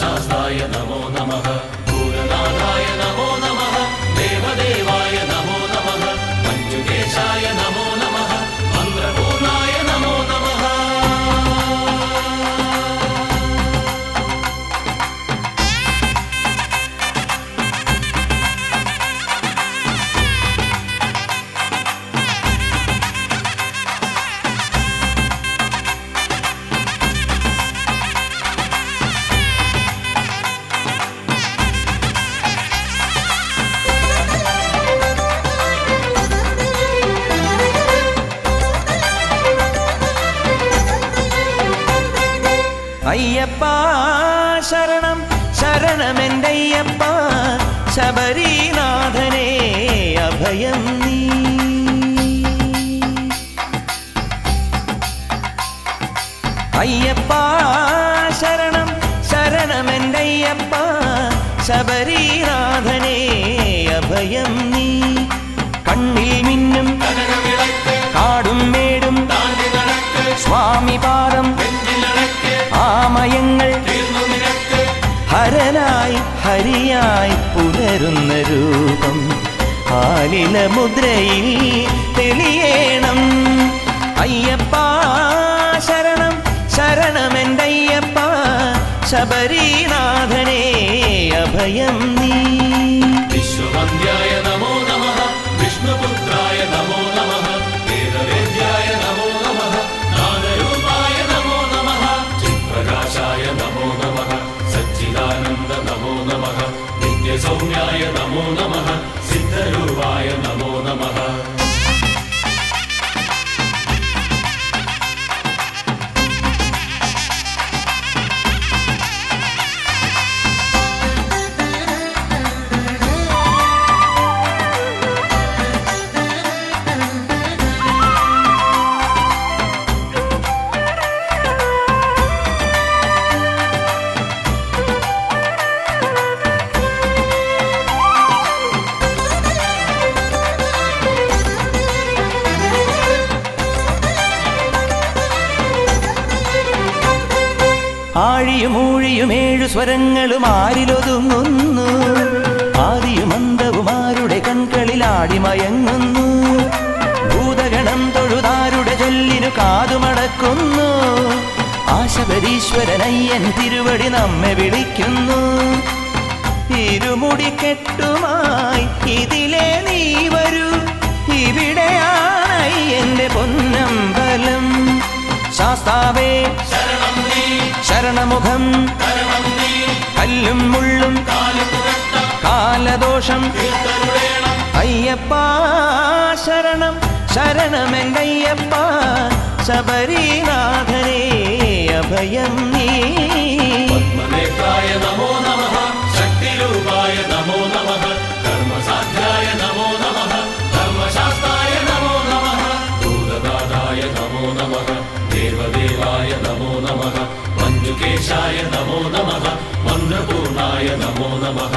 धर्मशास्त्राय नमो नमः भूरनाथाय नमो नमः देवदेवाय नमो नमः मञ्जुकेशाय नमो नमः मन्त्रपूर्णाय नमो नमः अय्यप्पा शरणं शरणमेन्दय्यप्पा शबरीनाथने अभयं नी अय्यप्पा शरणं शरणमेन्दय्यप्पा शबरीनाथने अभयं नी कण्णिल मिन्नुം കാടും മേടും സ്വാമി പാദം ആമയങ്ങൾ ഹരനായി ഹരിയായി പുലരുന്ന രൂപം ആലില മുദ്രയിൽ തെളിയേണം അയ്യപ്പ ശരണം ശരണമെന്തയ്യപ്പ ശബരീനാഥനെ അഭയം നീ വിശ്വവന്ദ്യായ നമോ നമഃ വിഷ്ണുപുത്രായ നമോ നമഃ വേദവേദ്യായ നമോ നമഃ നാദരൂപായ നമോ നമഃ ചിത്പ്രകാശായ നമോ നമഃ സച്ചിദാനന്ദ നമോ നമഃ നിത്യസൗമ്യായ നമോ നമഃ സിദ്ധരൂപായ നമോ നമഃ ആഴിയും ഊഴിയും ഏഴു സ്വരങ്ങളും ആരിലൊതുങ്ങുന്നു ആദിയും അന്തവുമാരുടെ കൺകളിൽ ആടിമയങ്ങുന്നു ഭൂതഗണം തൊഴുതാരുടെ ചൊല്ലിനു കാതുമടക്കുന്നു ആശബരീശ്വരനയ്യൻ തിരുവടി നമ്മെ വിളിക്കുന്നു ഇരുമുടിക്കെട്ടുമായി ഇതിലെ നീ വരൂ ഇവിടെയാണ് എന്റെ പൊന്നമ്പലം ശാസ്താവേ ശരണമുഖം കല്ലും മുള്ളും കാലദോഷം അയ്യപ്പ ശരണം ശരണമെന്തയ്യപ്പ ശബരീനാഥനെ അഭയം നീ പത്മനേത്രായ നമോ നമഃ ശക്തിരൂപായ നമോ നമഃ കർമ്മസാധ്യായ നമോ നമഃ ധർമ്മശാസ്ത്രായ നമോ നമഃ ഭൂതദാതായ നമോ നമഃ ദേവദേവായ നമോ നമഃ മഞ്ജുകേശായ നമോ നമഃ മന്ത്രപൂർണായ നമോ നമഃ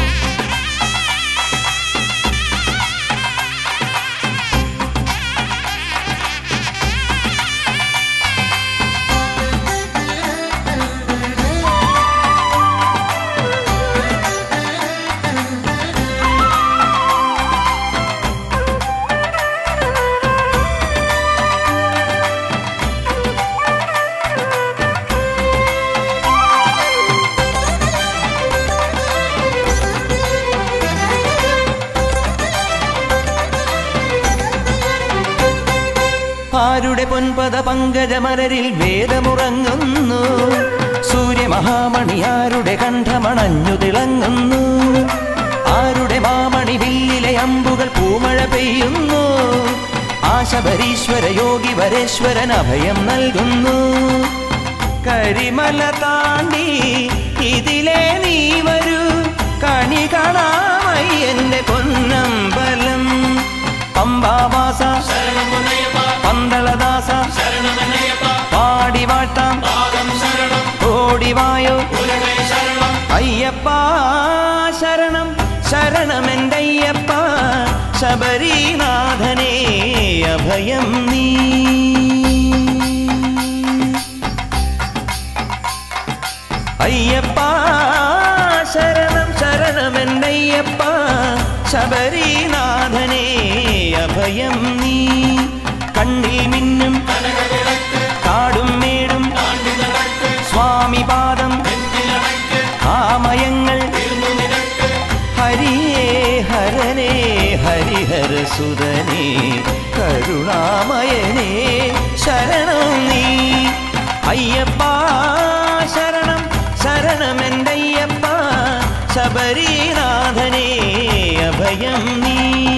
ആരുടെ പൊൻപദ പങ്കജമലരിൽ വേദമുറങ്ങുന്നു സൂര്യമഹാമണി ആരുടെ കണ്ഠമണഞ്ഞു തിളങ്ങുന്നു ആരുടെ മാമണി വില്ലിലെ അമ്പുകൾ പൂമഴ പെയ്യുന്നു ആശബരീശ്വര യോഗി വരേശ്വരൻ അഭയം നൽകുന്നു കരിമല താണ്ടി ഇതിലെ നീ വരൂ കണി കാണാമായി എന്റെ പൊന്നമ്പലം പമ്പാവാസ പന്തളദാസ പാടിവാട്ടാം ഓടിവായോ അയ്യപ്പ ശരണം ശരണമെന്തയ്യപ്പ ശബരീനാഥനെ അഭയം നീ അയ്യപ്പ ശബരീനാഥനേ അഭയം നീ. കണ്ണിൽ മിന്നും കാടും മേടും സ്വാമി പാദം ആമയങ്ങൾ ഹരിയേ ഹരനേ ഹരിഹരസുതനേ കരുണാമയനേ ശരണം നീ. അയ്യപ്പ ശരണം ശരണമെന്തയ്യപ്പ ശബരീനാഥനേ അഭയം നീ.